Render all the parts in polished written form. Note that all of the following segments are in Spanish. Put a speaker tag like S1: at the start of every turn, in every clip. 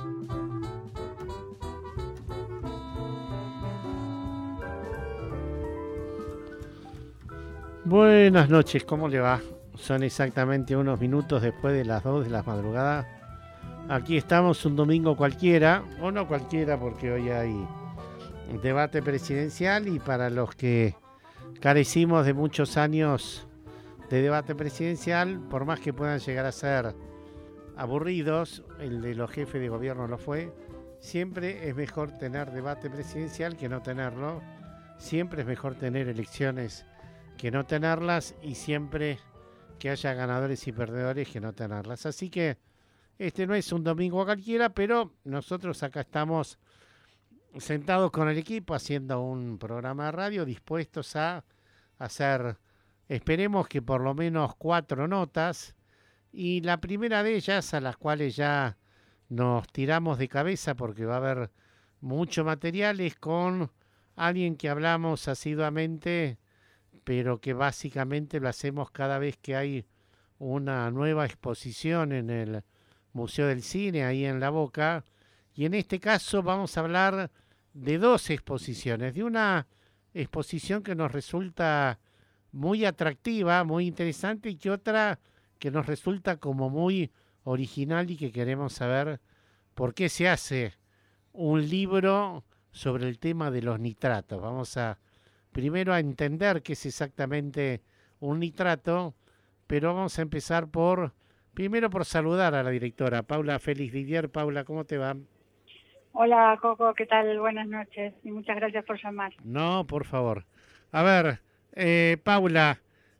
S1: Buenas noches, ¿cómo le va? Son exactamente unos minutos después de las 2 de la madrugada. Aquí estamos un domingo cualquiera, o no cualquiera porque hoy hay debate presidencial y para los que carecimos de muchos años de debate presidencial, por más que puedan llegar a ser aburridos, el de los jefes de gobierno lo fue, siempre es mejor tener debate presidencial que no tenerlo, siempre es mejor tener elecciones que no tenerlas y siempre que haya ganadores y perdedores que no tenerlas. Así que este no es un domingo cualquiera, pero nosotros acá estamos sentados con el equipo haciendo un programa de radio dispuestos a hacer, esperemos que por lo menos 4 notas, y la primera de ellas a las cuales ya nos tiramos de cabeza porque va a haber mucho material es con alguien que hablamos asiduamente, pero que básicamente lo hacemos cada vez que hay una nueva exposición en el Museo del Cine, ahí en La Boca. Y en este caso vamos a hablar de 2 exposiciones, de una exposición que nos resulta muy atractiva, muy interesante, y que otra que nos resulta como muy original y que queremos saber por qué se hace un libro sobre el tema de los nitratos. Vamos a primero a entender qué es exactamente un nitrato, pero vamos a empezar primero por saludar a la directora, Paula Félix Didier. Paula, ¿cómo te va?
S2: Hola, Coco, ¿qué tal? Buenas noches y muchas gracias por llamar.
S1: No, por favor. A ver, Paula,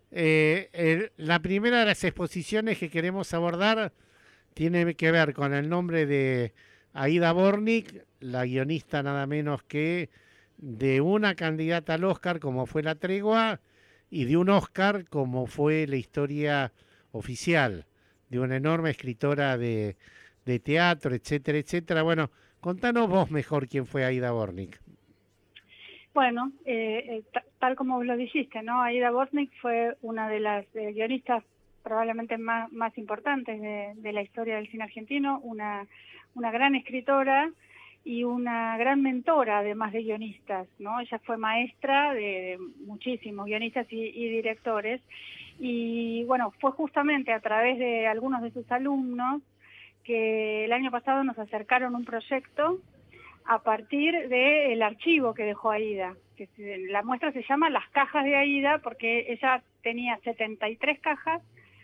S1: la primera de las exposiciones que queremos abordar tiene que ver con el nombre de Aida Bornik, la guionista nada menos que de una candidata al Oscar como fue La Tregua y de un Oscar como fue La Historia Oficial, de una enorme escritora de teatro, etcétera, etcétera. Bueno, contanos vos mejor quién fue Aida Bornik.
S2: Bueno, tal como vos lo dijiste, ¿no? Aida Bornik fue una de las guionistas probablemente más importantes de la historia del cine argentino, una gran escritora y una gran mentora, además de guionistas, ¿no? Ella fue maestra de muchísimos guionistas y directores, y bueno, fue justamente a través de algunos de sus alumnos que el año pasado nos acercaron un proyecto a partir del archivo que dejó Aida. La muestra se llama Las cajas de Aida porque ella tenía 73 cajas,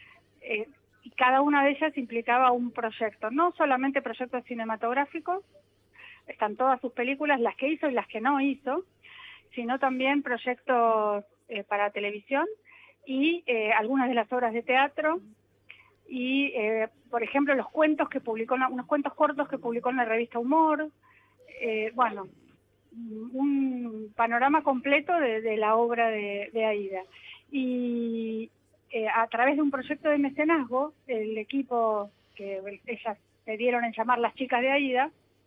S2: y cada una de ellas implicaba un proyecto, no solamente proyectos cinematográficos, están todas sus películas, las que hizo y las que no hizo, sino también proyectos para televisión y algunas de las obras de teatro y, por ejemplo, los cuentos que publicó, unos cuentos cortos que publicó en la revista Humor. Bueno, un panorama completo de la obra de Aida. Y a través de un proyecto de mecenazgo, el equipo que ellas se dieron en llamar Las Chicas de Aida,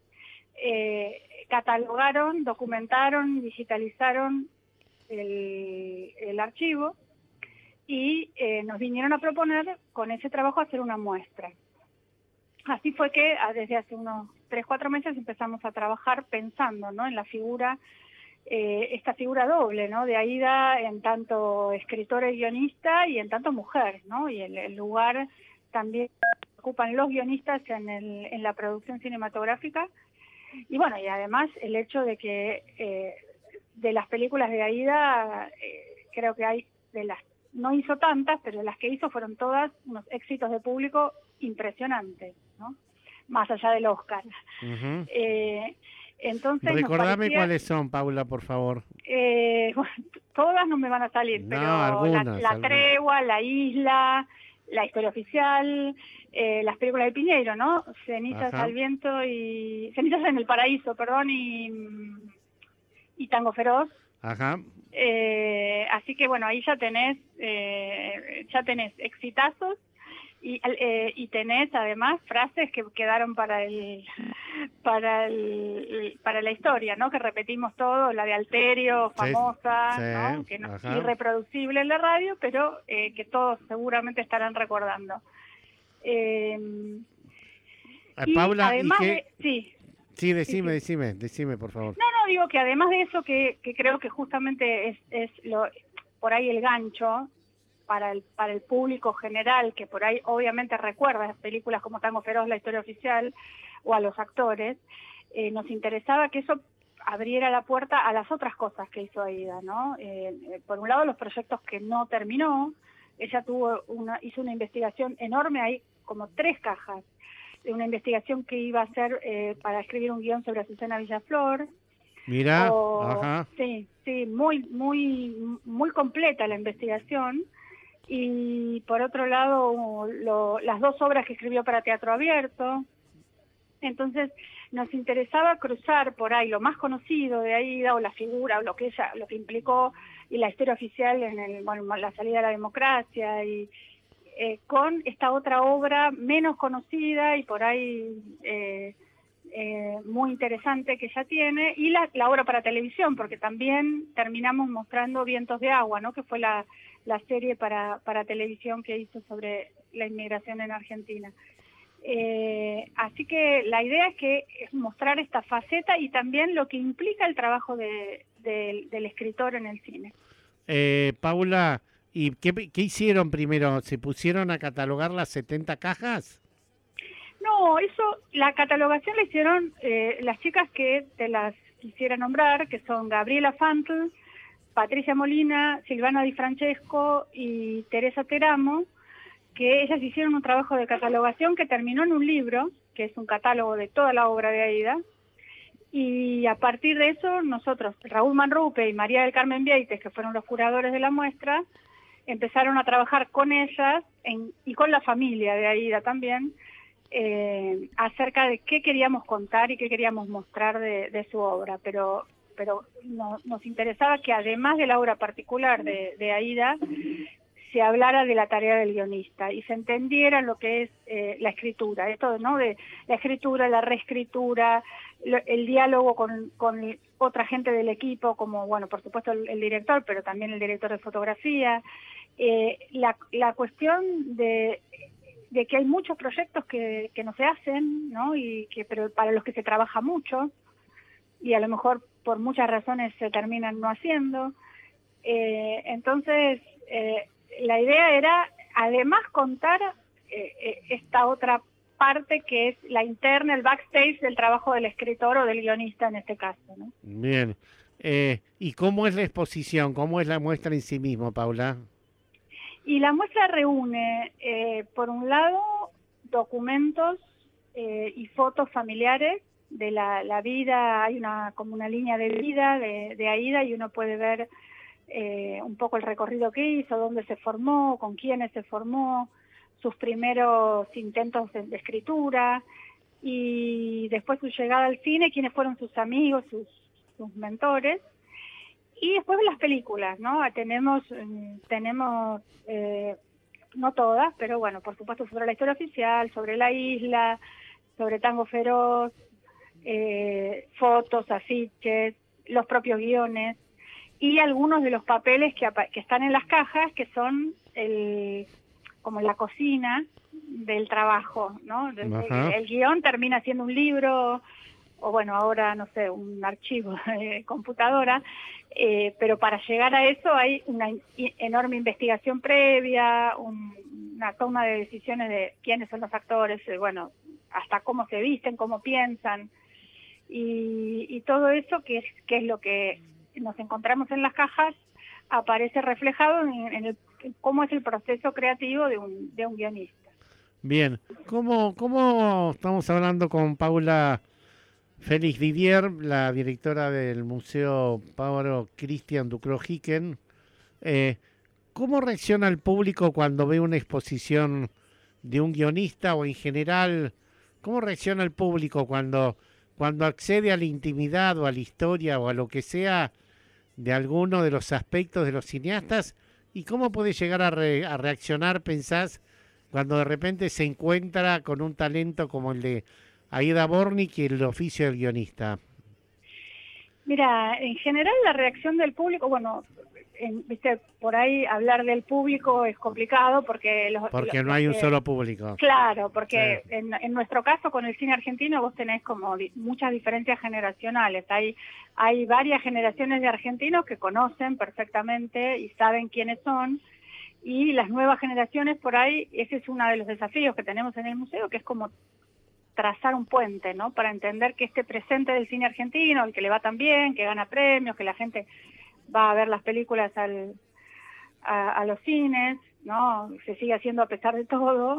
S2: catalogaron, documentaron, digitalizaron el archivo y nos vinieron a proponer con ese trabajo hacer una muestra. Así fue que desde hace unos 3-4 meses empezamos a trabajar pensando, ¿no?, en la figura, esta figura doble, ¿no?, de Aida en tanto escritora y guionista y en tanto mujer, ¿no?, y el lugar también ocupan los guionistas en la producción cinematográfica. Y bueno, y además el hecho de que de las películas de Aida, creo que hay no hizo tantas, pero las que hizo fueron todas unos éxitos de público impresionantes, ¿no?, más allá del Oscar.
S1: Uh-huh.
S2: Entonces
S1: recordame cuáles son, Paula, por favor.
S2: Bueno, todas no me van a salir,
S1: no,
S2: pero
S1: algunas,
S2: la Tregua, La Isla, La Historia Oficial, las películas de Piñeiro, ¿no? Cenizas
S1: Ajá.
S2: al viento Cenizas en el paraíso, perdón, y Tango Feroz.
S1: Ajá.
S2: Así que bueno, ahí ya tenés exitazos y tenés además frases que quedaron para la historia, ¿no?, que repetimos todo, la de Alterio, famosa,
S1: sí,
S2: ¿no?, que no es
S1: ajá.
S2: irreproducible en la radio, pero que todos seguramente estarán recordando.
S1: Paula,
S2: además
S1: ¿y qué?
S2: de, sí,
S1: Sí,
S2: sí, sí.
S1: decime, por favor.
S2: No, digo que además de eso que creo que justamente es lo por ahí el gancho para el público general, que por ahí obviamente recuerda películas como Tango Feroz, La Historia Oficial, o a los actores, nos interesaba que eso abriera la puerta a las otras cosas que hizo Aída, ¿no? Por un lado, los proyectos que no terminó. Ella hizo una investigación enorme, hay como 3 cajas, de una investigación que iba a hacer para escribir un guión sobre Azucena Villaflor.
S1: Mira, ajá.
S2: Sí, sí, muy completa la investigación. Y por otro lado, las 2 obras que escribió para Teatro Abierto. Entonces nos interesaba cruzar por ahí lo más conocido de Aída, o la figura, o lo que implicó, y la historia oficial en la salida a la democracia, y con esta otra obra menos conocida y por ahí muy interesante que ella tiene, y la obra para televisión, porque también terminamos mostrando Vientos de Agua, ¿no? Que fue la serie para televisión que hizo sobre la inmigración en Argentina. Así que la idea es mostrar esta faceta y también lo que implica el trabajo del escritor en el cine.
S1: Paula, ¿y qué hicieron primero? ¿Se pusieron a catalogar las 70 cajas?
S2: No, la catalogación la hicieron las chicas que te las quisiera nombrar, que son Gabriela Fantl, Patricia Molina, Silvana Di Francesco y Teresa Teramo, que ellas hicieron un trabajo de catalogación que terminó en un libro, que es un catálogo de toda la obra de Aída, y a partir de eso nosotros, Raúl Manrupe y María del Carmen Vieites, que fueron los curadores de la muestra, empezaron a trabajar con ellas y con la familia de Aída también, acerca de qué queríamos contar y qué queríamos mostrar de su obra, pero nos interesaba que además de la obra particular de Aída, se hablara de la tarea del guionista y se entendiera lo que es la escritura, esto, ¿no? De la escritura, la reescritura, el diálogo con otra gente del equipo, como, bueno, por supuesto el director, pero también el director de fotografía, la cuestión de que hay muchos proyectos que no se hacen, ¿no? Pero para los que se trabaja mucho y a lo mejor por muchas razones se terminan no haciendo. Entonces, la idea era además contar esta otra parte que es la interna, el backstage del trabajo del escritor o del guionista en este caso, ¿no?
S1: Bien. ¿Y cómo es la exposición? ¿Cómo es la muestra en sí mismo, Paula?
S2: Y la muestra reúne, por un lado, documentos y fotos familiares de la vida. Hay como una línea de vida de Aída, y uno puede ver un poco el recorrido que hizo, dónde se formó, con quiénes se formó, sus primeros intentos de escritura, y después su llegada al cine, quiénes fueron sus amigos, sus mentores. Y después las películas, ¿no? Tenemos no todas, pero bueno, por supuesto sobre la historia oficial, sobre la isla, sobre Tango Feroz, fotos, afiches, los propios guiones, y algunos de los papeles que están en las cajas, que son como la cocina del trabajo, ¿no? El guión termina siendo un libro, o bueno, ahora, no sé, un archivo de computadora, pero para llegar a eso hay una enorme investigación previa, una toma de decisiones de quiénes son los actores, bueno, hasta cómo se visten, cómo piensan, y todo eso que es lo que nos encontramos en las cajas, aparece reflejado en cómo es el proceso creativo de un guionista.
S1: Bien, ¿cómo estamos hablando con Paula Félix Didier, la directora del Museo Pablo Christian Ducros-Hicken? ¿Cómo reacciona el público cuando ve una exposición de un guionista, o en general, cómo reacciona el público cuando accede a la intimidad o a la historia o a lo que sea de alguno de los aspectos de los cineastas? ¿Y cómo puede llegar a reaccionar, pensás, cuando de repente se encuentra con un talento como el de Aída Bornick y el oficio del guionista?
S2: Mira, en general la reacción del público, bueno, viste, por ahí hablar del público es complicado porque
S1: porque no hay un solo público.
S2: Claro, porque
S1: Sí.
S2: en nuestro caso con el cine argentino vos tenés como muchas diferencias generacionales. Hay varias generaciones de argentinos que conocen perfectamente y saben quiénes son, y las nuevas generaciones por ahí, ese es uno de los desafíos que tenemos en el museo, que es como trazar un puente, ¿no? Para entender que este presente del cine argentino, el que le va tan bien, que gana premios, que la gente va a ver las películas a los cines, ¿no? Se sigue haciendo a pesar de todo,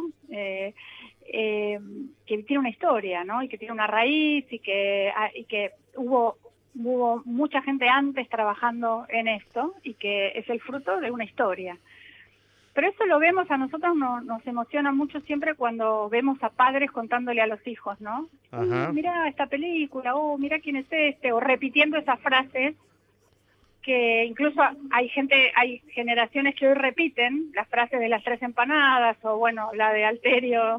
S2: que tiene una historia, ¿no? Y que tiene una raíz y que hubo mucha gente antes trabajando en esto y que es el fruto de una historia. Pero eso lo vemos, a nosotros nos emociona mucho siempre cuando vemos a padres contándole a los hijos, ¿no? Mirá esta película, mirá quién es este, o repitiendo esas frases, que incluso hay generaciones que hoy repiten las frases de las 3 empanadas, o bueno, la de Alterio,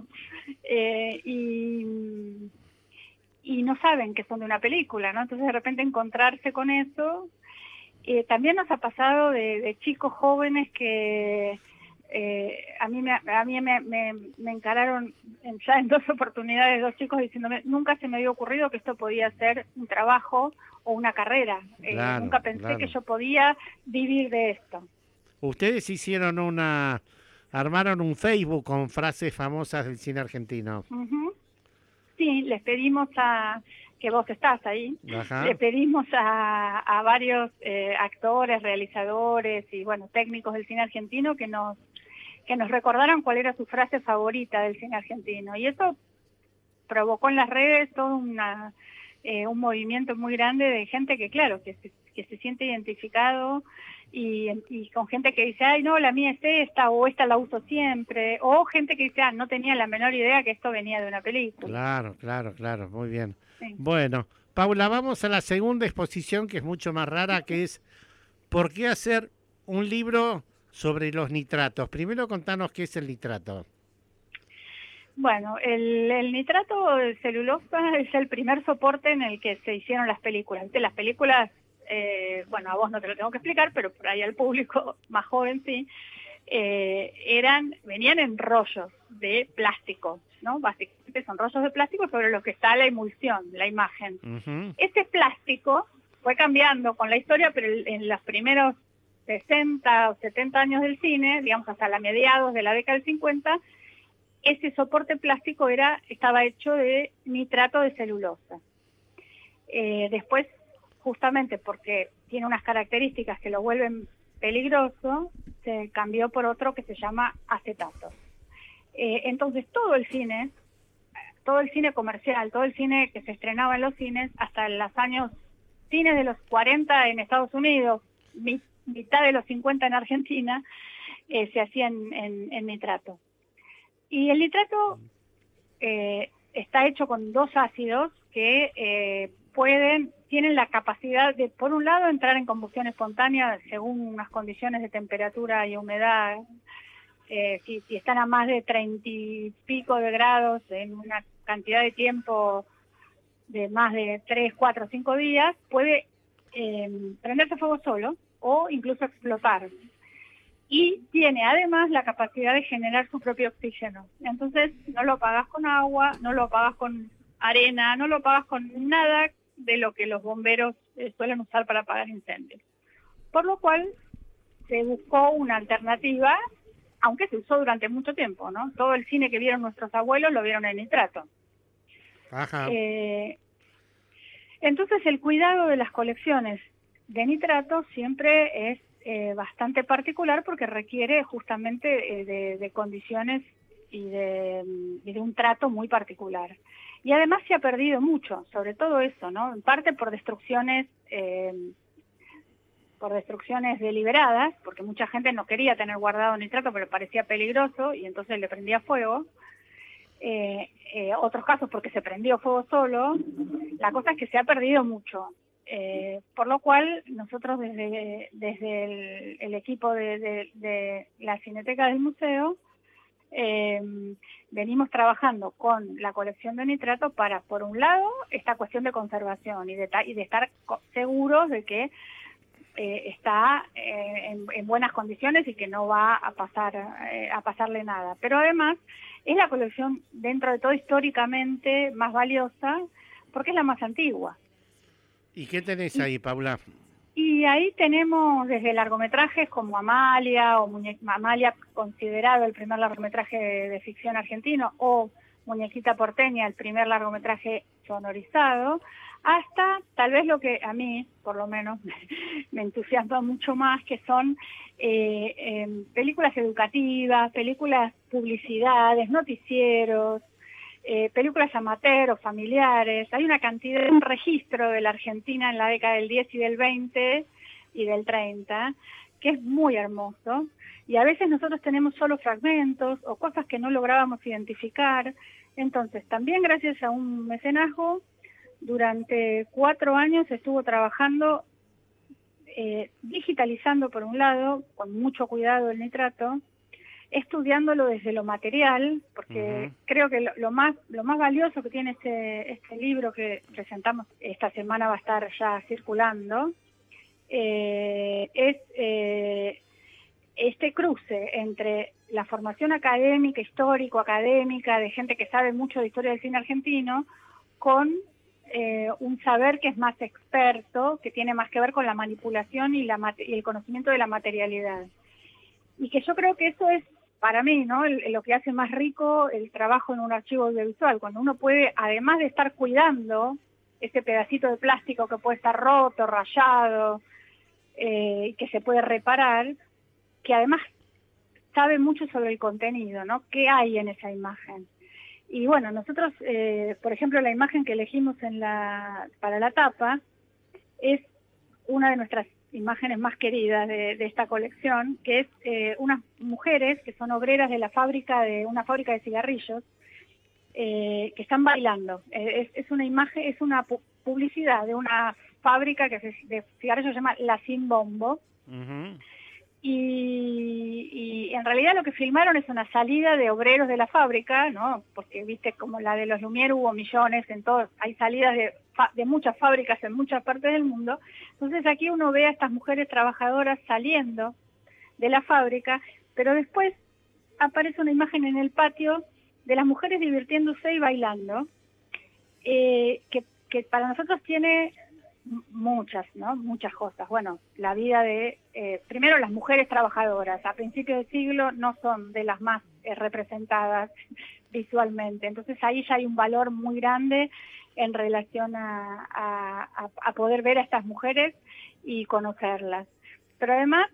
S2: y no saben que son de una película, ¿no? Entonces de repente encontrarse con eso. También nos ha pasado de chicos jóvenes que a mí me encararon ya en 2 oportunidades, 2 chicos diciéndome, nunca se me había ocurrido que esto podía ser un trabajo o una carrera.
S1: Claro,
S2: nunca pensé que yo podía vivir de esto.
S1: Ustedes armaron un Facebook con frases famosas del cine argentino.
S2: Uh-huh. Sí, les pedimos que vos estás ahí,
S1: Ajá.
S2: le pedimos a varios actores, realizadores y bueno, técnicos del cine argentino que nos recordaran cuál era su frase favorita del cine argentino, y eso provocó en las redes todo un movimiento muy grande de gente que claro, que se siente identificado y con gente que dice, ay no, la mía es esta, o esta la uso siempre, o gente que dice, no tenía la menor idea que esto venía de una película.
S1: Claro, muy bien.
S2: Sí.
S1: Bueno, Paula, vamos a la segunda exposición, que es mucho más rara, que es ¿por qué hacer un libro sobre los nitratos? Primero contanos qué es el nitrato.
S2: Bueno, el nitrato de celulosa es el primer soporte en el que se hicieron las películas. Las películas, bueno, a vos no te lo tengo que explicar, pero por ahí al público más joven sí, venían en rollos de plástico, ¿no? Básicamente son rollos de plástico sobre los que está la emulsión, la imagen.
S1: Uh-huh.
S2: Este plástico fue cambiando con la historia, pero en los primeros 60 o 70 años del cine, digamos hasta la mediados de la década del 50, ese soporte plástico estaba hecho de nitrato de celulosa. Después, justamente porque tiene unas características que lo vuelven peligroso, se cambió por otro que se llama acetato. Entonces todo el cine comercial, todo el cine que se estrenaba en los cines, hasta los fines de los 40 en Estados Unidos, mitad de los 50 en Argentina, se hacía en nitrato. Y el nitrato está hecho con 2 ácidos que tienen la capacidad de, por un lado, entrar en combustión espontánea según unas condiciones de temperatura y humedad. Si están a más de 30 y pico de grados en una cantidad de tiempo de más de 3, 4, 5 días, puede prenderse fuego solo o incluso explotar. Y tiene además la capacidad de generar su propio oxígeno. Entonces no lo apagas con agua, no lo apagas con arena, no lo apagas con nada de lo que los bomberos suelen usar para apagar incendios. Por lo cual se buscó una alternativa, aunque se usó durante mucho tiempo, ¿no? Todo el cine que vieron nuestros abuelos lo vieron en nitrato.
S1: Ajá.
S2: Entonces el cuidado de las colecciones de nitrato siempre es bastante particular porque requiere justamente de condiciones y de un trato muy particular. Y además se ha perdido mucho, sobre todo eso, ¿no? En parte por destrucciones deliberadas, porque mucha gente no quería tener guardado nitrato, pero parecía peligroso y entonces le prendía fuego. Otros casos porque se prendió fuego solo. La cosa es que se ha perdido mucho. Por lo cual nosotros desde el equipo de la Cineteca del museo venimos trabajando con la colección de nitrato para, por un lado, esta cuestión de conservación y de estar seguros de que está en buenas condiciones y que no va a pasarle nada. Pero además es la colección, dentro de todo, históricamente más valiosa, porque es la más antigua.
S1: ¿Y qué tenés ahí, Paula?
S2: Y ahí tenemos desde largometrajes como Amalia, Amalia considerado el primer largometraje de ficción argentino, o Muñequita porteña, el primer largometraje sonorizado, hasta tal vez lo que a mí, por lo menos, me entusiasma mucho más, que son películas educativas, películas publicidades, noticieros, películas amateur o familiares. Hay una cantidad, un registro de la Argentina en la década del 10 y del 20 y del 30, que es muy hermoso. Y a veces nosotros tenemos solo fragmentos o cosas que no lográbamos identificar. Entonces, también gracias a un mecenazgo, durante 4 años estuvo trabajando, digitalizando por un lado, con mucho cuidado el nitrato, estudiándolo desde lo material, porque creo que lo más valioso que tiene este libro que presentamos esta semana, va a estar ya circulando, es este cruce entre la formación académica, histórico-académica, de gente que sabe mucho de historia del cine argentino, con un saber que es más experto, que tiene más que ver con la manipulación y el conocimiento de la materialidad. Y que yo creo que eso es, para mí, ¿no?, lo que hace más rico el trabajo en un archivo audiovisual, cuando uno puede, además de estar cuidando ese pedacito de plástico que puede estar roto, rayado, que se puede reparar, que además sabe mucho sobre el contenido, ¿no?, qué hay en esa imagen. Y bueno, nosotros, por ejemplo, la imagen que elegimos para la tapa es una de nuestras imágenes más queridas de esta colección, que es unas mujeres que son obreras de una fábrica de cigarrillos, que están bailando. Es una imagen, es una publicidad de una fábrica de cigarrillos, se llama La Sin Bombo. Y en realidad lo que filmaron es una salida de obreros de la fábrica, ¿no? Porque viste, como la de los Lumière hubo millones, hay salidas de muchas fábricas en muchas partes del mundo. Entonces aquí uno ve a estas mujeres trabajadoras saliendo de la fábrica, pero después aparece una imagen en el patio de las mujeres divirtiéndose y bailando, que para nosotros tiene muchas cosas. Bueno, la vida de, primero, las mujeres trabajadoras a principios del siglo no son de las más representadas visualmente, entonces ahí ya hay un valor muy grande en relación a poder ver a estas mujeres y conocerlas. Pero además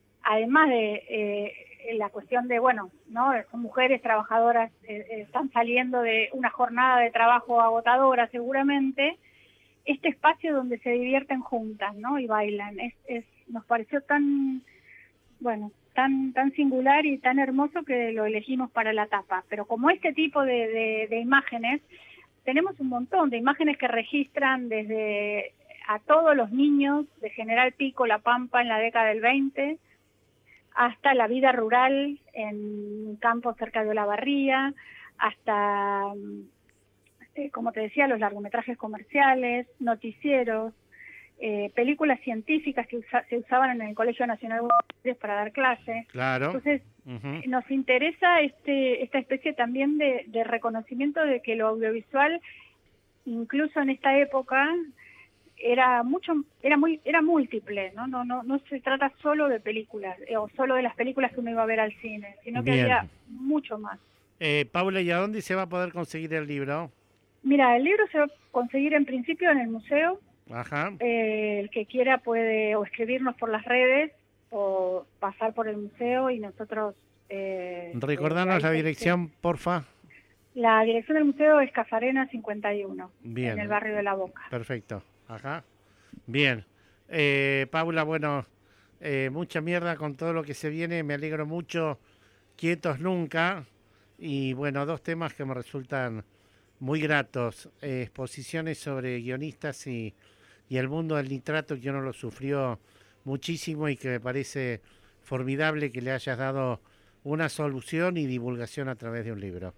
S2: de la cuestión de, bueno, ¿no?, son mujeres trabajadoras, están saliendo de una jornada de trabajo agotadora seguramente, este espacio donde se divierten juntas, ¿no?, y bailan, nos pareció tan singular y tan hermoso que lo elegimos para la tapa. Pero como este tipo de imágenes, tenemos un montón de imágenes que registran desde a todos los niños de General Pico, La Pampa, en la década del 20, hasta la vida rural en campos cerca de Olavarría, hasta, como te decía, los largometrajes comerciales, noticieros, películas científicas que se usaban en el Colegio Nacional de Buenos Aires para dar clases.
S1: Claro.
S2: Entonces, nos interesa esta especie también de reconocimiento de que lo audiovisual, incluso en esta época, era múltiple, ¿no? No se trata solo de películas, o solo de las películas que uno iba a ver al cine, sino que había mucho más.
S1: Paula, ¿y a dónde se va a poder conseguir el libro?
S2: Mira, el libro se va a conseguir en principio en el museo.
S1: Ajá.
S2: El que quiera puede o escribirnos por las redes o pasar por el museo y nosotros...
S1: Recordanos la dirección, porfa.
S2: La dirección del museo es Cafarena 51,
S1: Bien.
S2: En el barrio de La Boca.
S1: Perfecto. Ajá. Bien. Paula, bueno, mucha mierda con todo lo que se viene, me alegro mucho. Quietos nunca. Y bueno, 2 temas que me resultan muy gratos. Exposiciones sobre guionistas y el mundo del nitrato, que uno lo sufrió muchísimo y que me parece formidable que le hayas dado una solución y divulgación a través de un libro.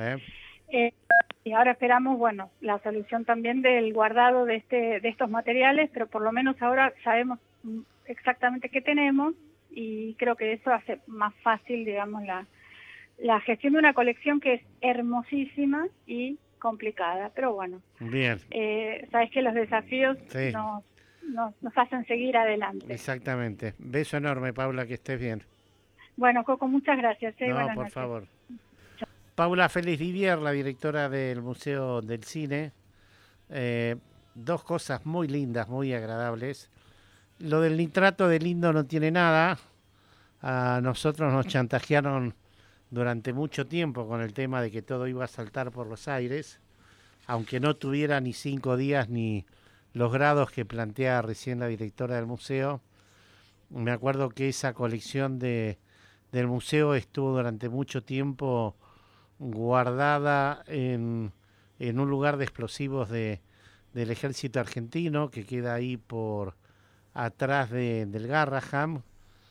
S2: Y ahora esperamos, la solución también del guardado de estos materiales, pero por lo menos ahora sabemos exactamente qué tenemos, y creo que eso hace más fácil, digamos, la gestión de una colección que es hermosísima y complicada, pero bueno.
S1: Bien.
S2: Sabes que los desafíos
S1: Sí.
S2: nos hacen seguir adelante.
S1: Exactamente. Beso enorme, Paula, que estés bien.
S2: Bueno, Coco, muchas gracias.
S1: No,
S2: Buenas
S1: por
S2: noches.
S1: favor. Paula Félix Vivier, la directora del Museo del Cine. Dos cosas muy lindas, muy agradables. Lo del nitrato de lindo no tiene nada. A nosotros nos chantajearon durante mucho tiempo con el tema de que todo iba a saltar por los aires, aunque no tuviera ni 5 días ni los grados que plantea recién la directora del museo. Me acuerdo que esa colección del museo estuvo durante mucho tiempo guardada en un lugar de explosivos del ejército argentino, que queda ahí por atrás del Garraham.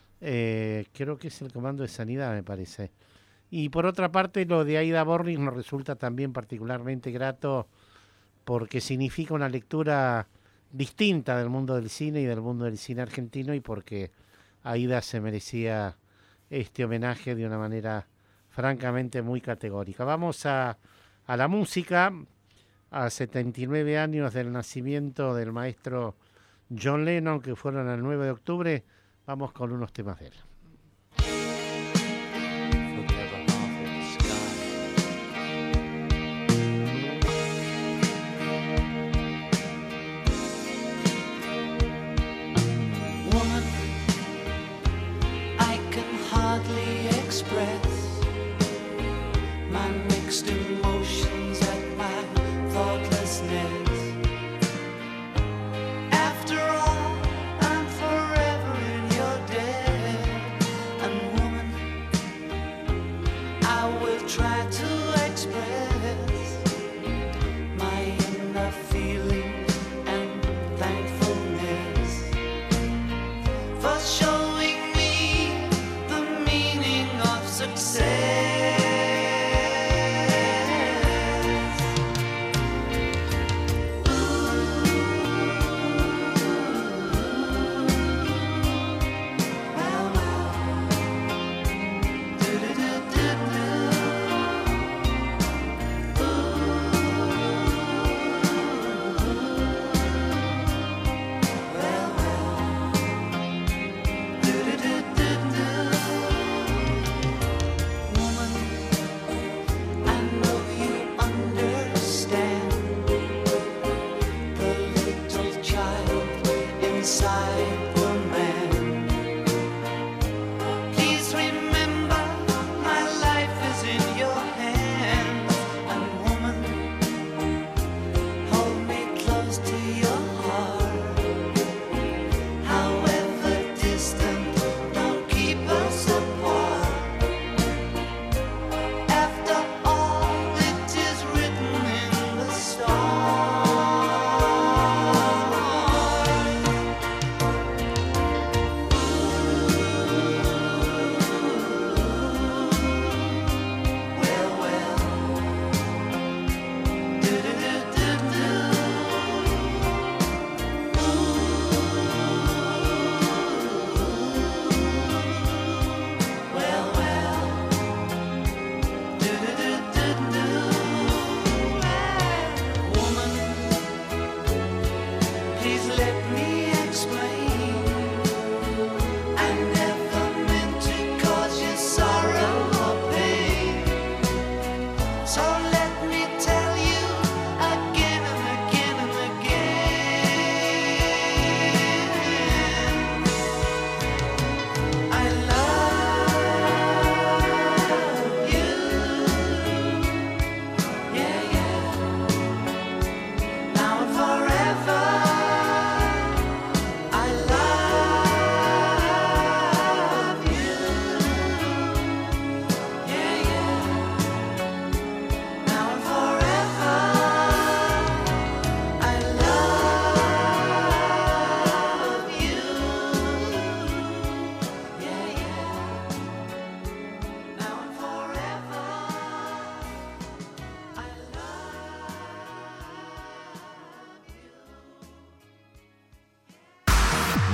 S1: Creo que es el Comando de Sanidad, me parece. Y por otra parte, lo de Aida Bornig nos resulta también particularmente grato porque significa una lectura distinta del mundo del cine y del mundo del cine argentino, y porque Aida se merecía este homenaje de una manera francamente muy categórica. Vamos a la música. A 79 años del nacimiento del maestro John Lennon, que fueron el 9 de octubre, vamos con unos temas de él.
S3: After all, I'm forever in your debt.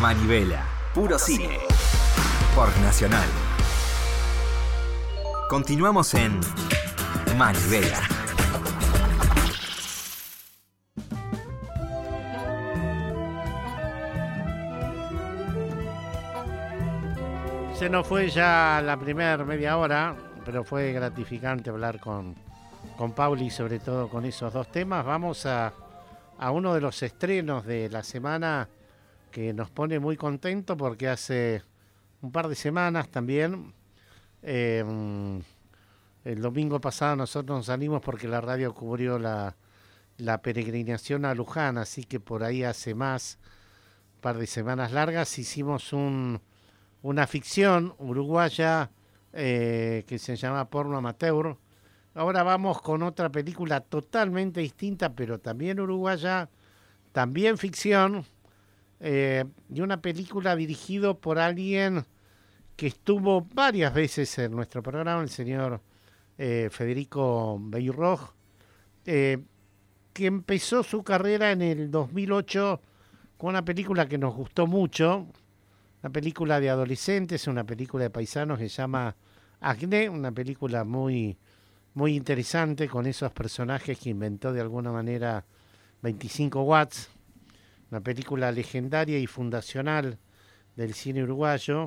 S3: Manivela, puro cine. Por Nacional. Continuamos en Manivela.
S1: Se nos fue ya la primera media hora, pero fue gratificante hablar con Pauli, sobre todo con esos dos temas. Vamos a uno de los estrenos de la semana que nos pone muy contento porque hace un par de semanas también, el domingo pasado nosotros nos salimos porque la radio cubrió la peregrinación a Luján, así que por ahí hace más, un par de semanas largas, hicimos una ficción uruguaya que se llama Porno Amateur. Ahora vamos con otra película totalmente distinta, pero también uruguaya, también ficción, y una película dirigido por alguien que estuvo varias veces en nuestro programa, el señor Federico Beiroj, que empezó su carrera en el 2008 con una película que nos gustó mucho, una película de adolescentes, una película de paisanos que se llama Acné, una película muy, muy interesante con esos personajes que inventó de alguna manera 25 Watts, una película legendaria y fundacional del cine uruguayo.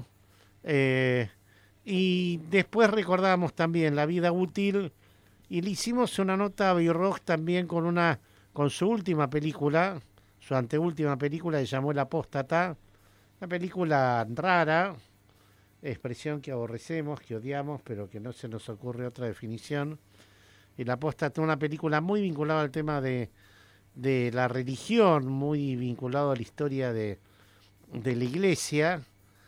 S1: Y después recordamos también La vida útil y le hicimos una nota a Beiroj también con su última película, su anteúltima película, se llamó El Apóstata, una película rara, expresión que aborrecemos, que odiamos, pero que no se nos ocurre otra definición. El Apóstata, una película muy vinculada al tema de la religión, muy vinculado a la historia de la iglesia.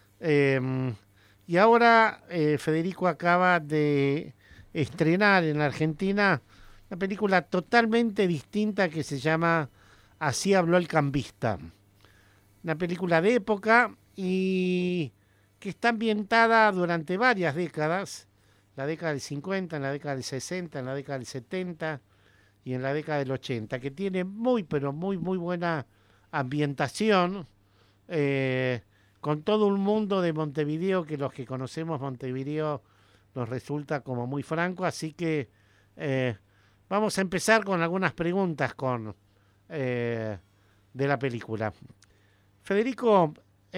S1: Y ahora Federico acaba de estrenar en la Argentina una película totalmente distinta que se llama Así habló el cambista. Una película de época y que está ambientada durante varias décadas, la década del 50, en la década del 60, en la década del 70 y en la década del 80, que tiene muy, pero muy, muy buena ambientación, con todo un mundo de Montevideo, que los que conocemos Montevideo nos resulta como muy franco, así que vamos a empezar con algunas preguntas de la película. Federico,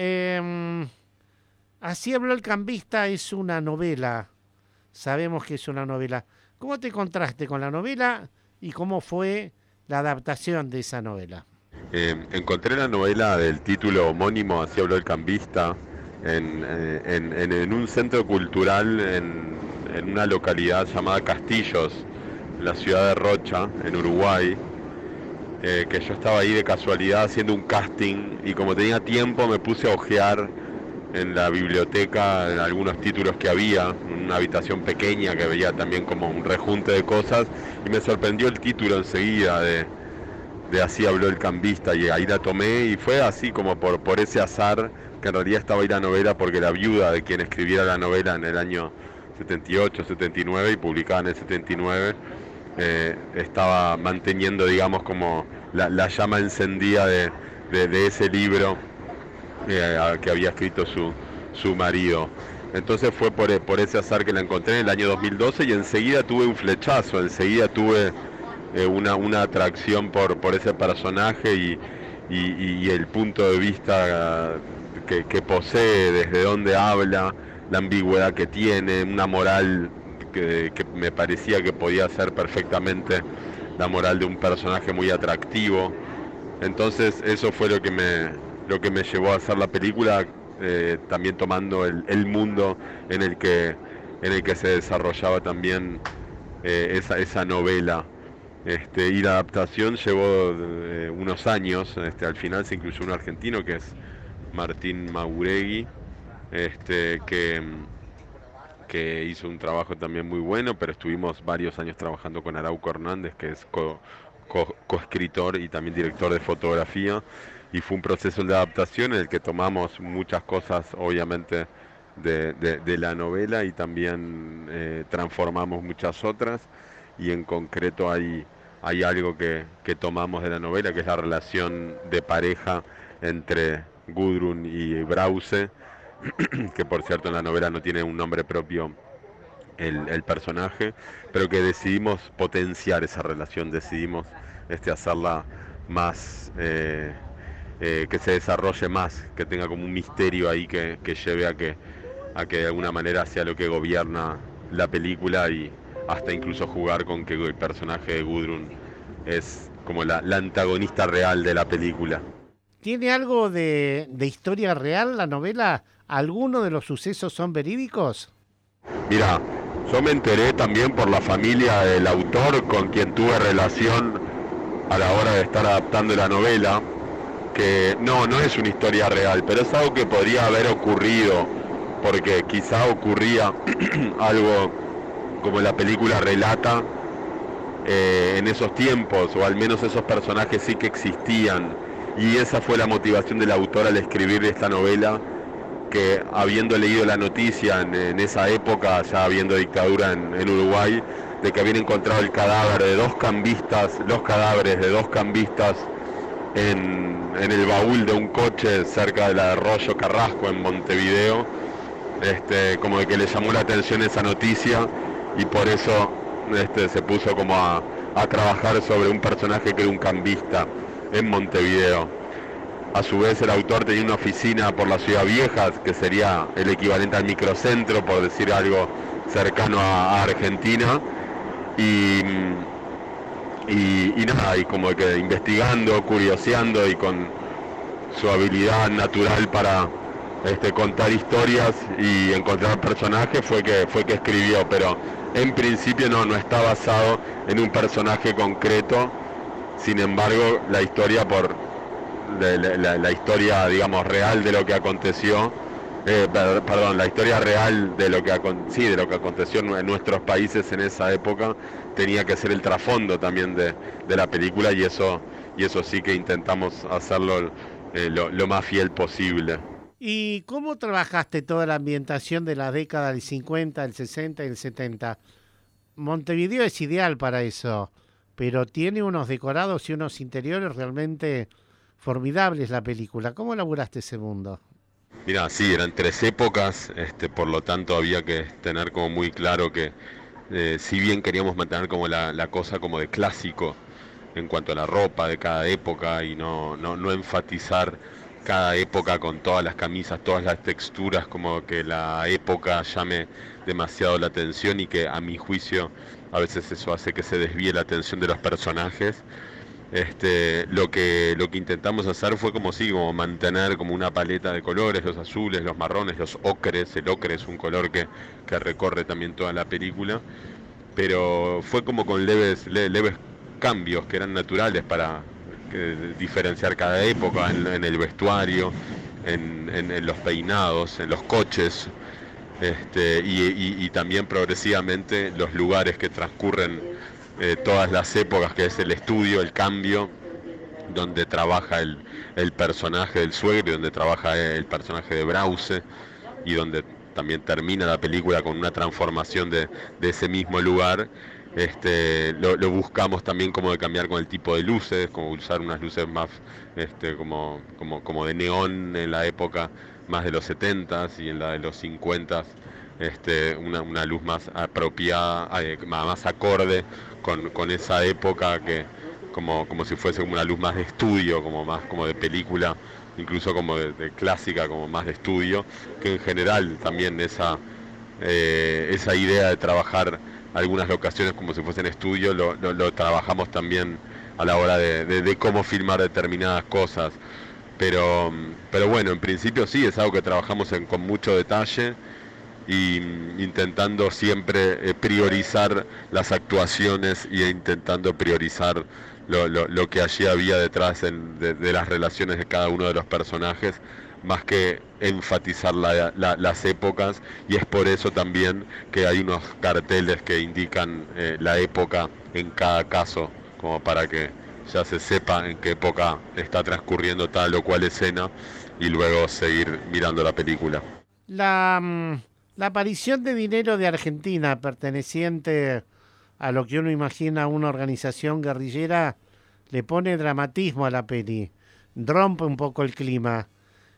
S1: Así habló el cambista es una novela, sabemos que es una novela. ¿Cómo te encontraste con la novela y cómo fue la adaptación de esa novela?
S4: Encontré la novela del título homónimo, Así habló el cambista, en un centro cultural en una localidad llamada Castillos, en la ciudad de Rocha, en Uruguay, que yo estaba ahí de casualidad haciendo un casting y como tenía tiempo me puse a hojear en la biblioteca en algunos títulos que había, una habitación pequeña que veía también como un rejunte de cosas y me sorprendió el título enseguida de Así habló el cambista y ahí la tomé y fue así como por ese azar que en realidad estaba ahí la novela porque la viuda de quien escribiera la novela en el año 78, 79 y publicada en el 79 estaba manteniendo digamos como la llama encendida de ese libro que había escrito su marido. Entonces fue por ese azar que la encontré en el año 2012 y enseguida tuve un flechazo, enseguida tuve una atracción por ese personaje y el punto de vista que posee, desde donde habla, la ambigüedad que tiene, una moral que me parecía que podía ser perfectamente la moral de un personaje muy atractivo. Entonces eso fue lo que me llevó a hacer la película, también tomando el mundo en el que se desarrollaba también esa novela. Y la adaptación llevó unos años, al final se incluyó un argentino que es Martín Mauregui, que hizo un trabajo también muy bueno, pero estuvimos varios años trabajando con Arauco Hernández, que es coescritor y también director de fotografía, y fue un proceso de adaptación en el que tomamos muchas cosas, obviamente, de la novela y también transformamos muchas otras, y en concreto hay algo que tomamos de la novela, que es la relación de pareja entre Gudrun y Brause, que por cierto en la novela no tiene un nombre propio el personaje, pero que decidimos potenciar esa relación, decidimos hacerla más, que se desarrolle más, que tenga como un misterio ahí que lleve a que de alguna manera sea lo que gobierna la película y hasta incluso jugar con que el personaje de Gudrun es como la antagonista real de la película.
S1: ¿Tiene algo de historia real la novela? ¿Alguno de los sucesos son verídicos?
S4: Mira, yo me enteré también por la familia del autor con quien tuve relación a la hora de estar adaptando la novela, que no es una historia real, pero es algo que podría haber ocurrido, porque quizá ocurría algo como la película relata en esos tiempos, o al menos esos personajes sí que existían, y esa fue la motivación del autor al escribir esta novela, que habiendo leído la noticia en esa época, ya habiendo dictadura en Uruguay, de que habían encontrado el cadáver de dos cambistas, los cadáveres de dos cambistas en el baúl de un coche cerca del arroyo Carrasco en Montevideo, como de que le llamó la atención esa noticia y por eso se puso como a trabajar sobre un personaje que era un cambista en Montevideo. A su vez el autor tenía una oficina por la Ciudad Vieja, que sería el equivalente al microcentro, por decir algo cercano a Argentina, y nada, y como que investigando, curioseando y con su habilidad natural para contar historias y encontrar personajes fue que escribió, pero en principio no está basado en un personaje concreto. Sin embargo, la historia la historia, digamos, real de lo que aconteció, la historia real de lo que aconteció en nuestros países en esa época tenía que ser el trasfondo también de la película, y eso sí que intentamos hacerlo lo más fiel posible.
S1: ¿Y cómo trabajaste toda la ambientación de la década del 50, el 60 y el 70? Montevideo es ideal para eso, pero tiene unos decorados y unos interiores realmente formidables la película. ¿Cómo elaboraste ese mundo?
S4: Mira, sí, eran 3 épocas, por lo tanto había que tener como muy claro que si bien queríamos mantener como la cosa como de clásico en cuanto a la ropa de cada época y no enfatizar cada época con todas las camisas, todas las texturas, como que la época llame demasiado la atención y que a mi juicio a veces eso hace que se desvíe la atención de los personajes. Lo que intentamos hacer fue como mantener como una paleta de colores, los azules, los marrones, los ocres. El ocre es un color que recorre también toda la película, pero fue como con leves cambios que eran naturales para diferenciar cada época en el vestuario, en los peinados, en los coches, y también progresivamente los lugares que transcurren todas las épocas, que es el estudio, el cambio, donde trabaja el personaje del suegro y donde trabaja el personaje de Brause, y donde también termina la película con una transformación de ese mismo lugar. Lo buscamos también como de cambiar con el tipo de luces, como usar unas luces más como de neón en la época más de los 70s, y en la de los 50s una luz más apropiada, más acorde con esa época, que como si fuese como una luz más de estudio, como más como de película, incluso como de clásica, como más de estudio, que en general también esa idea de trabajar algunas locaciones como si fuesen estudio lo trabajamos también a la hora de cómo filmar determinadas cosas, pero bueno, en principio sí, es algo que trabajamos con mucho detalle, y intentando siempre priorizar las actuaciones y intentando priorizar lo que allí había detrás de las relaciones de cada uno de los personajes, más que enfatizar las épocas, y es por eso también que hay unos carteles que indican la época en cada caso, como para que ya se sepa en qué época está transcurriendo tal o cual escena y luego seguir mirando la película.
S1: La aparición de dinero de Argentina perteneciente a lo que uno imagina una organización guerrillera le pone dramatismo a la peli, rompe un poco el clima.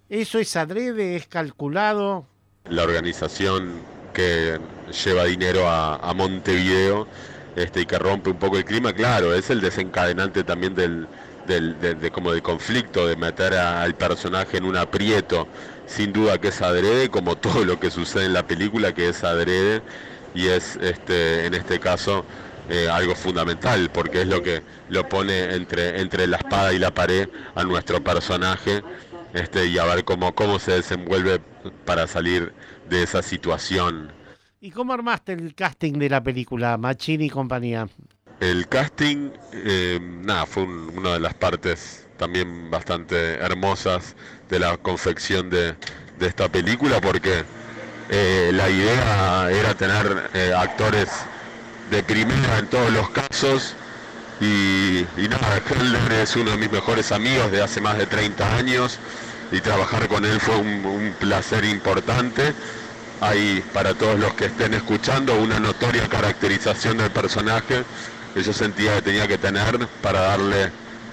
S1: ¿Eso es adrede, es calculado?
S4: La organización que lleva dinero a Montevideo, y que rompe un poco el clima, claro, es el desencadenante también de como de conflicto, de meter al personaje en un aprieto. Sin duda que es adrede, como todo lo que sucede en la película, que es adrede, y es en este caso algo fundamental, porque es lo que lo pone entre la espada y la pared a nuestro personaje, y a ver cómo se desenvuelve para salir de esa situación.
S1: ¿Y cómo armaste el casting de la película, Machini y compañía?
S4: El casting, nada, fue una de las partes también bastante hermosas de la confección de esta película, porque la idea era tener actores de primera en todos los casos, y nada, Helder es uno de mis mejores amigos de hace más de 30 años, y trabajar con él fue un placer importante. Hay, para todos los que estén escuchando, una notoria caracterización del personaje que yo sentía que tenía que tener para darle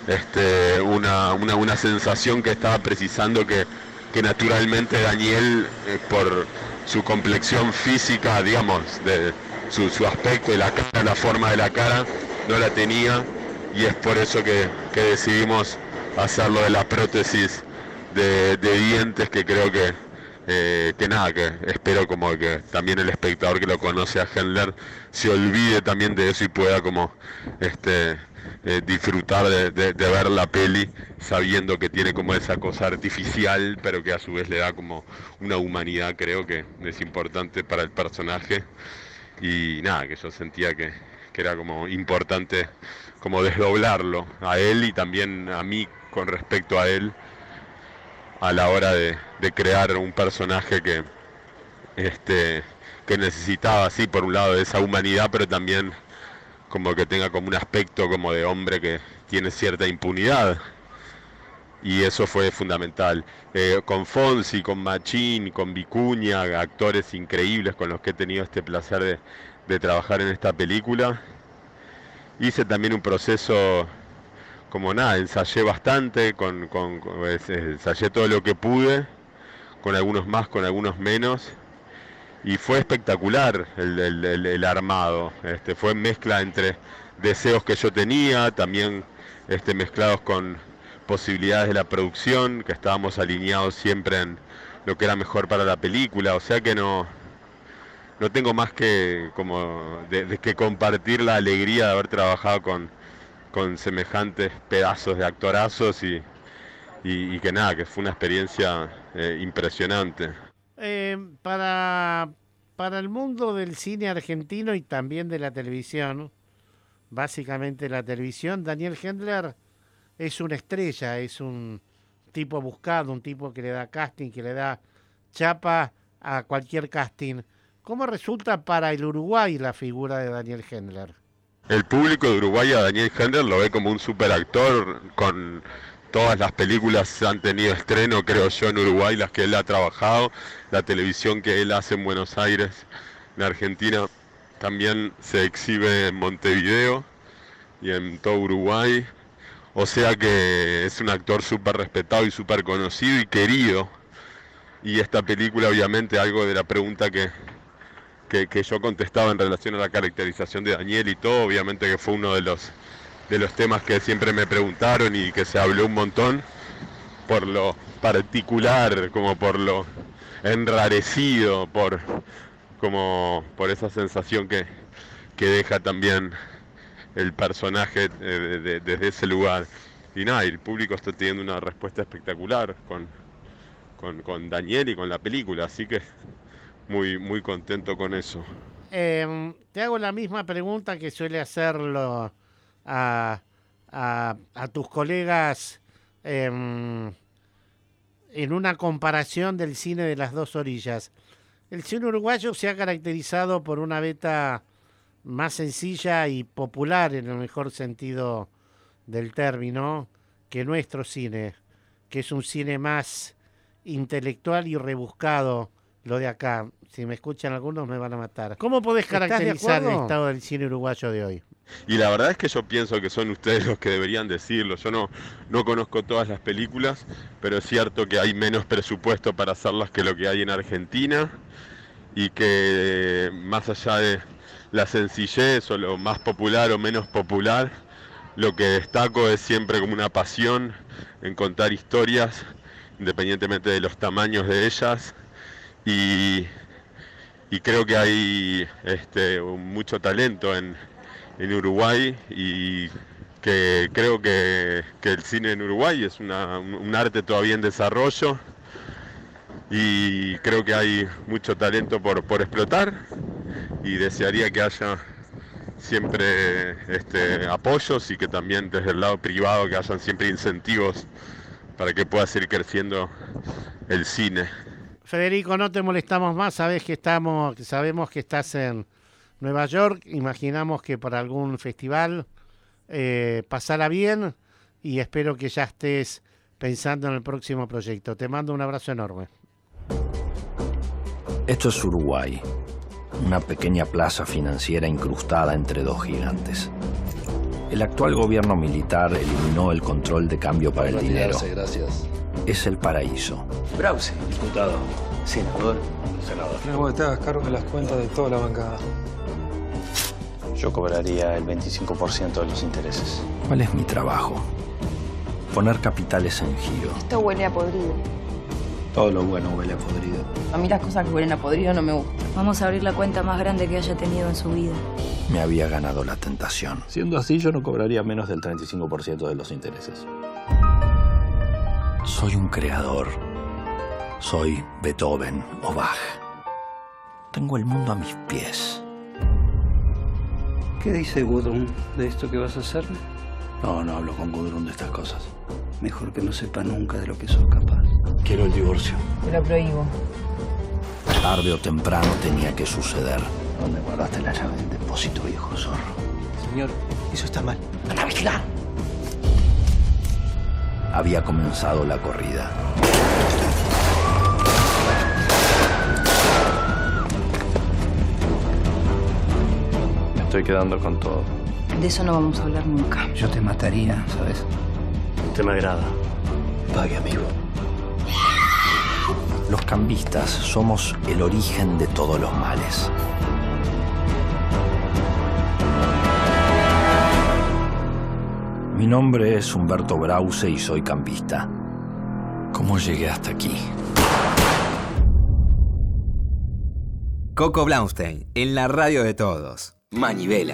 S4: una sensación que estaba precisando, que naturalmente Daniel, por su complexión física, digamos, de su aspecto de la cara, la forma de la cara, no la tenía, y es por eso que decidimos hacerlo de la prótesis de dientes, que creo que nada, que espero como que también el espectador que lo conoce a Helder se olvide también de eso y pueda como disfrutar de ver la peli sabiendo que tiene como esa cosa artificial, pero que a su vez le da como una humanidad, creo que es importante para el personaje. Y nada, que yo sentía que era como importante como desdoblarlo a él y también a mí con respecto a él, a la hora de crear un personaje que necesitaba, sí, por un lado de esa humanidad, pero también como que tenga como un aspecto como de hombre que tiene cierta impunidad, y eso fue fundamental. Con Fonsi, con Machín, con Vicuña, actores increíbles con los que he tenido este placer de trabajar en esta película. Hice también un proceso, como nada, ensayé bastante, ensayé todo lo que pude, con algunos más, con algunos menos, y fue espectacular el armado. Fue mezcla entre deseos que yo tenía, también mezclados con posibilidades de la producción, que estábamos alineados siempre en lo que era mejor para la película, o sea que no tengo más que como de que compartir la alegría de haber trabajado con semejantes pedazos de actorazos, y que nada, que fue una experiencia impresionante.
S1: Eh, para, para el mundo del cine argentino y también de la televisión, básicamente la televisión, Daniel Hendler es una estrella, es un tipo buscado, un tipo que le da casting, que le da chapa a cualquier casting. ¿Cómo resulta para el Uruguay la figura de Daniel Hendler?
S4: El público de Uruguay a Daniel Hendler lo ve como un superactor. Con todas las películas han tenido estreno, creo yo, en Uruguay, las que él ha trabajado, la televisión que él hace en Buenos Aires, en Argentina, también se exhibe en Montevideo y en todo Uruguay. O sea que es un actor súper respetado y súper conocido y querido. Y esta película, obviamente, algo de la pregunta que yo contestaba en relación a la caracterización de Daniel y todo, obviamente que fue uno de los temas que siempre me preguntaron y que se habló un montón, por lo particular, como por lo enrarecido, por esa sensación que deja también el personaje desde ese lugar. Y nada, el público está teniendo una respuesta espectacular con Daniel y con la película, así que muy, muy contento con eso.
S1: Te hago la misma pregunta que suele hacerlo a, a tus colegas en una comparación del cine de las dos orillas. El cine uruguayo se ha caracterizado por una beta más sencilla y popular, en el mejor sentido del término, que nuestro cine, que es un cine más intelectual y rebuscado, lo de acá. Si me escuchan algunos me van a matar. ¿Cómo podés caracterizar el estado del cine uruguayo de hoy?
S4: Y la verdad es que yo pienso que son ustedes los que deberían decirlo. Yo no conozco todas las películas, pero es cierto que hay menos presupuesto para hacerlas que lo que hay en Argentina, y que más allá de la sencillez o lo más popular o menos popular, lo que destaco es siempre como una pasión en contar historias, independientemente de los tamaños de ellas, y creo que hay mucho talento en Uruguay, y que creo que el cine en Uruguay es un arte todavía en desarrollo, y creo que hay mucho talento por explotar, y desearía que haya siempre apoyos, y que también desde el lado privado que hayan siempre incentivos para que pueda seguir creciendo el cine.
S1: Federico, no te molestamos más, sabemos que estás en Nueva York, imaginamos que por algún festival pasará bien, y espero que ya estés pensando en el próximo proyecto. Te mando un abrazo enorme.
S5: Esto es Uruguay, una pequeña plaza financiera incrustada entre dos gigantes. El actual gobierno militar eliminó el control de cambio para el dinero.
S6: Gracias.
S5: Es el paraíso.
S6: Brause.
S5: Diputado.
S6: Senador.
S7: Tenemos que te hagas cargo de las cuentas de toda la bancada.
S8: Yo cobraría el 25% de los intereses.
S5: ¿Cuál es mi trabajo? Poner capitales en giro.
S9: Esto huele a podrido.
S8: Todo lo bueno huele a podrido.
S9: A mí las cosas que huelen a podrido no me gustan.
S10: Vamos a abrir la cuenta más grande que haya tenido en su vida.
S5: Me había ganado la tentación.
S8: Siendo así, yo no cobraría menos del 35% de los intereses.
S5: Soy un creador. Soy Beethoven o Bach. Tengo el mundo a mis pies.
S6: ¿Qué dice Gudrun de esto que vas a hacer?
S5: No hablo con Gudrun de estas cosas.
S6: Mejor que no sepa nunca de lo que sos capaz.
S5: Quiero el divorcio.
S9: Te lo prohíbo.
S5: Tarde o temprano tenía que suceder.
S6: ¿Dónde guardaste la llave del depósito, viejo zorro?
S7: Señor, eso está mal.
S6: ¡Anda a vigilar!
S5: Había comenzado la corrida.
S8: Me estoy quedando con todo.
S10: De eso no vamos a hablar nunca.
S6: Yo te mataría, ¿sabes?
S8: Usted me agrada.
S6: Pague, amigo.
S5: Los cambistas somos el origen de todos los males. Mi nombre es Humberto Brause y soy cambista. ¿Cómo llegué hasta aquí?
S3: Coco Blaustein, en la radio de todos. Manivela.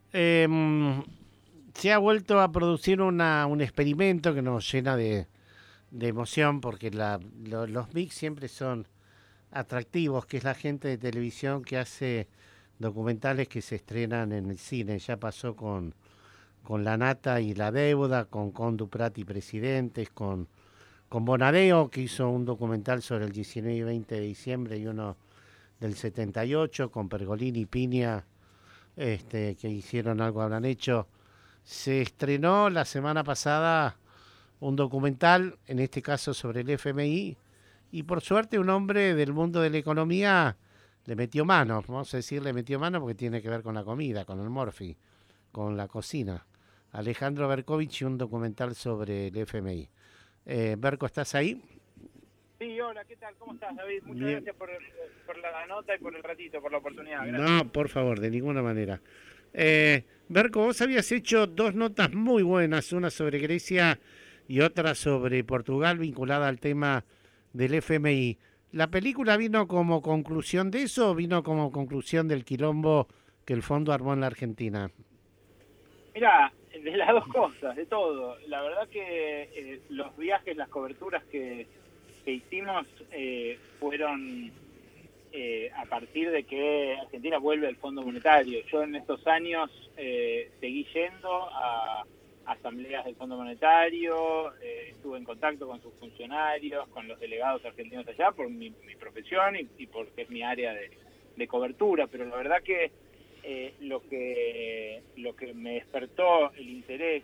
S1: Se ha vuelto a producir un experimento que nos llena de emoción, porque los mix siempre son atractivos, que es la gente de televisión que hace documentales que se estrenan en el cine. Ya pasó con La Nata y la Deuda, con Duprat y Presidentes, con Bonadeo, que hizo un documental sobre el 19 y 20 de diciembre y uno del 78, con Pergolini y Piña, que hicieron algo, habrán hecho. Se estrenó la semana pasada un documental, en este caso sobre el FMI, y por suerte un hombre del mundo de la economía le metió mano, vamos a decir le metió mano porque tiene que ver con la comida, con el Morphy, con la cocina. Alejandro Berkovich y un documental sobre el FMI. Berko, ¿estás ahí?
S11: Sí, hola, ¿qué tal? ¿Cómo estás, David? Muchas gracias por la nota y por el ratito, por la oportunidad. Gracias.
S1: No, por favor, de ninguna manera. Berko, vos habías hecho 2 notas muy buenas, una sobre Grecia y otra sobre Portugal, vinculada al tema del FMI. ¿La película vino como conclusión de eso o vino como conclusión del quilombo que el fondo armó en la Argentina?
S11: Mirá, de las dos cosas, de todo. La verdad que los viajes, las coberturas que hicimos fueron a partir de que Argentina vuelve al Fondo Monetario. Yo en estos años seguí yendo a asambleas del Fondo Monetario, estuve en contacto con sus funcionarios, con los delegados argentinos allá por mi profesión y porque es mi área de cobertura, pero la verdad que lo que me despertó el interés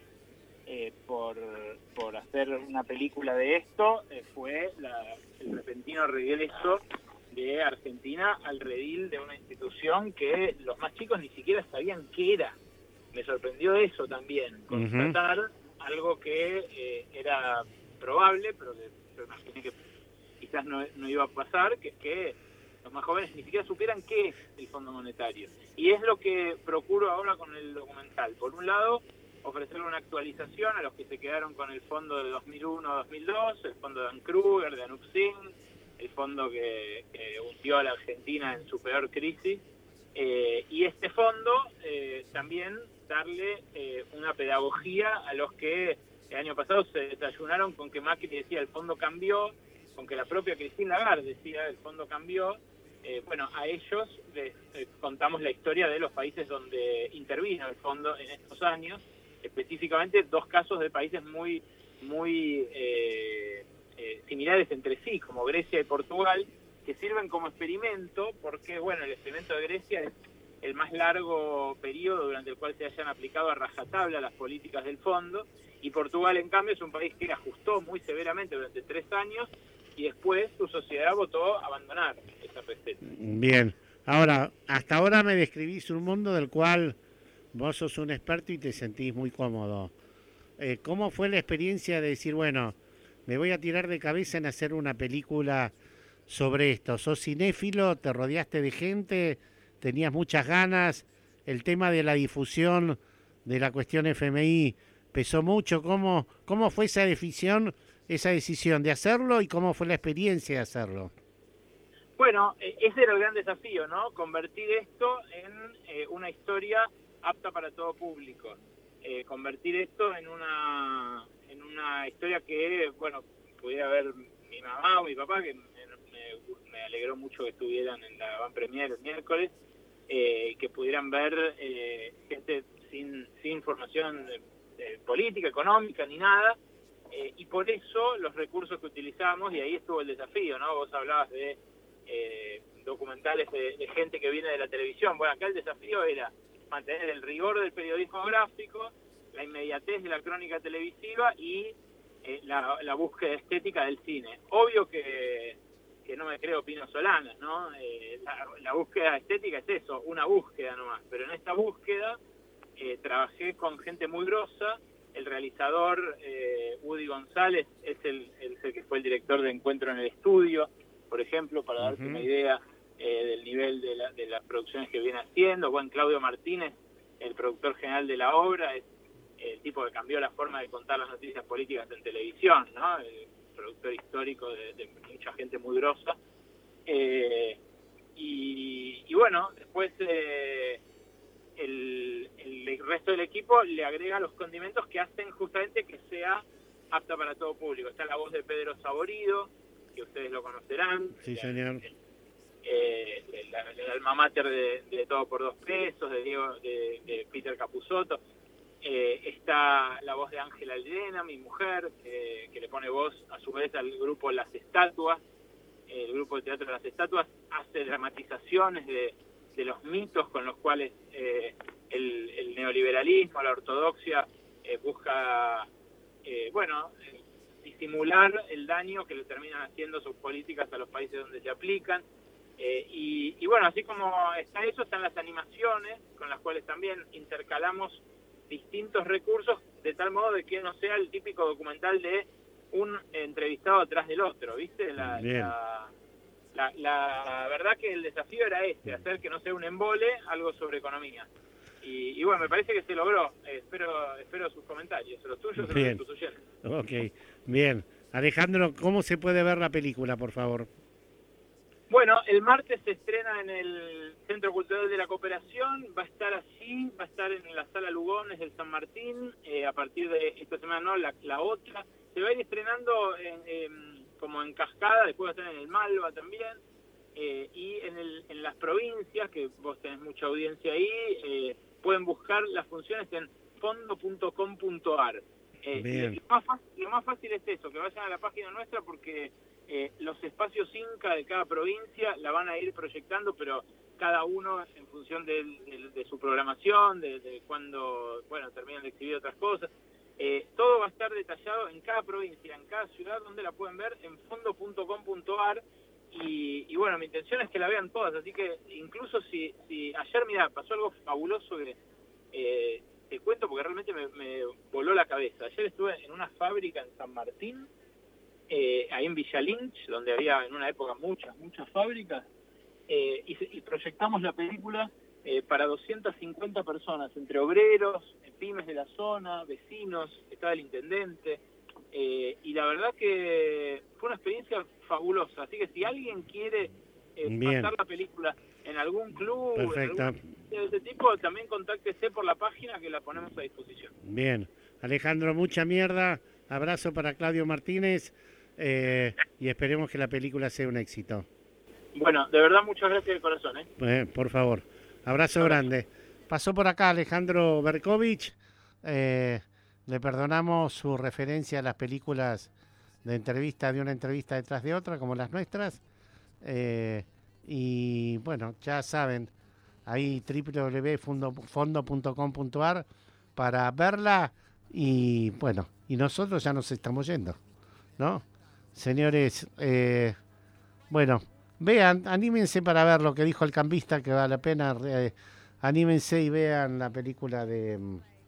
S11: por hacer una película de esto fue el repentino regreso de Argentina al redil de una institución que los más chicos ni siquiera sabían qué era. Me sorprendió eso también, constatar algo que era probable, pero que yo imaginé que quizás no iba a pasar, que es que los más jóvenes ni siquiera supieran qué es el Fondo Monetario. Y es lo que procuro ahora con el documental. Por un lado, ofrecerle una actualización a los que se quedaron con el fondo de 2001-2002, el fondo de Anne Kruger, de Anup Singh, el fondo que hundió a la Argentina en su peor crisis. Y este fondo también darle una pedagogía a los que el año pasado se desayunaron con que Macri decía el fondo cambió, con que la propia Christine Lagarde decía el fondo cambió. Bueno, a ellos les contamos la historia de los países donde intervino el fondo en estos años, específicamente 2 casos de países muy similares entre sí, como Grecia y Portugal, que sirven como experimento, porque bueno, el experimento de Grecia es el más largo periodo durante el cual se hayan aplicado a rajatabla las políticas del fondo, y Portugal, en cambio, es un país que ajustó muy severamente durante 3 años, y después su sociedad votó abandonar esa receta.
S1: Bien, ahora, hasta ahora me describís un mundo del cual vos sos un experto y te sentís muy cómodo. ¿Cómo fue la experiencia de decir, bueno, me voy a tirar de cabeza en hacer una película sobre esto? ¿Sos cinéfilo? ¿Te rodeaste de gente? ¿Tenías muchas ganas? ¿El tema de la difusión de la cuestión FMI pesó mucho? ¿Cómo fue esa decisión de hacerlo y cómo fue la experiencia de hacerlo?
S11: Bueno, ese era el gran desafío, ¿no? Convertir esto en una historia apta para todo público. Convertir esto en una historia que, bueno, pudiera ver mi mamá o mi papá, que me alegró mucho que estuvieran en la van premier el miércoles, que pudieran ver gente sin formación política, económica, ni nada, y por eso los recursos que utilizamos, y ahí estuvo el desafío, ¿no? Vos hablabas de documentales de gente que viene de la televisión. Bueno, acá el desafío era mantener el rigor del periodismo gráfico, la inmediatez de la crónica televisiva y la búsqueda estética del cine. Obvio que no me creo Pino Solana, ¿no? La búsqueda estética es eso, una búsqueda nomás, pero en esta búsqueda trabajé con gente muy grosa. El realizador Woody González es el que fue el director de Encuentro en el Estudio, por ejemplo, para darte una idea del nivel de las producciones que viene haciendo. Juan Claudio Martínez, el productor general de la obra, es el tipo que cambió la forma de contar las noticias políticas en televisión, ¿no? El productor histórico de mucha gente muy grosa. Y bueno, después el resto del equipo le agrega los condimentos que hacen justamente que sea apta para todo público. Está la voz de Pedro Saborido, que ustedes lo conocerán.
S1: Sí, señor.
S11: El alma mater de Todo por 2 pesos, de Peter Capusotto. Está la voz de Ángela Aldena, mi mujer, que le pone voz a su vez al grupo Las Estatuas. El grupo de teatro Las Estatuas hace dramatizaciones de los mitos con los cuales el neoliberalismo, la ortodoxia busca disimular el daño que le terminan haciendo sus políticas a los países donde se aplican. Y bueno, así como está eso, están las animaciones, con las cuales también intercalamos distintos recursos, de tal modo de que no sea el típico documental de un entrevistado atrás del otro, ¿viste? La verdad que el desafío era hacer que no sea un embole, algo sobre economía. Y bueno, me parece que se logró. Espero sus comentarios, los tuyos y los de tus oyentes.
S1: Ok, bien. Alejandro, ¿cómo se puede ver la película, por favor?
S11: Bueno, el martes se estrena en el Centro Cultural de la Cooperación, va a estar en la Sala Lugones del San Martín, a partir de esta semana, no, la otra. Se va a ir estrenando como en cascada, después va a estar en el Malva también, y en las provincias, que vos tenés mucha audiencia ahí, pueden buscar las funciones en fondo.com.ar. Lo más fácil es eso, que vayan a la página nuestra, porque los espacios Inca de cada provincia la van a ir proyectando, pero cada uno en función de su programación, de cuando terminan de exhibir otras cosas. Todo va a estar detallado en cada provincia, en cada ciudad, donde la pueden ver en fondo.com.ar. Y bueno, mi intención es que la vean todas, así que incluso si ayer, pasó algo fabuloso que te cuento porque realmente me voló la cabeza. Ayer estuve en una fábrica en San Martín, ahí en Villa Lynch, donde había en una época muchas fábricas, y proyectamos la película para 250 personas, entre obreros, pymes de la zona, vecinos, estaba el intendente, y la verdad que fue una experiencia fabulosa. Así que si alguien quiere pasar la película en algún club, de ese tipo, también contáctese por la página que la ponemos a disposición.
S1: Bien, Alejandro, mucha mierda, abrazo para Claudio Martínez, y esperemos que la película sea un éxito.
S11: Bueno, de verdad muchas gracias de corazón.
S1: Por favor, abrazo grande. Pasó por acá Alejandro Berkovich, le perdonamos su referencia a las películas de una entrevista detrás de otra, como las nuestras, y bueno, ya saben, ahí www.fondo.com.ar para verla, y bueno, y nosotros ya nos estamos yendo, ¿no? Señores, bueno, vean, anímense para ver lo que dijo el cambista, que vale la pena, anímense y vean la película de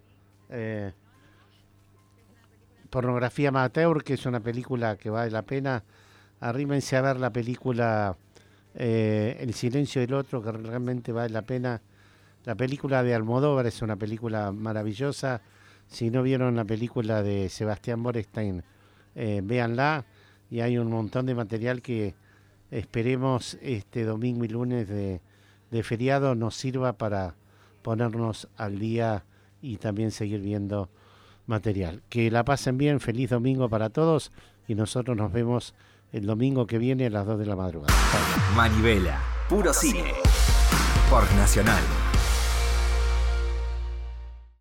S1: Pornografía Amateur, que es una película que vale la pena. Arrímense a ver la película El silencio del otro, que realmente vale la pena. La película de Almodóvar es una película maravillosa. Si no vieron la película de Sebastián Borestein, véanla, y hay un montón de material que esperemos este domingo y lunes de feriado nos sirva para ponernos al día y también seguir viendo material. Que la pasen bien, feliz domingo para todos, y nosotros nos vemos el domingo que viene a las 2 de la madrugada.
S3: Manivela, puro cine, por Nacional.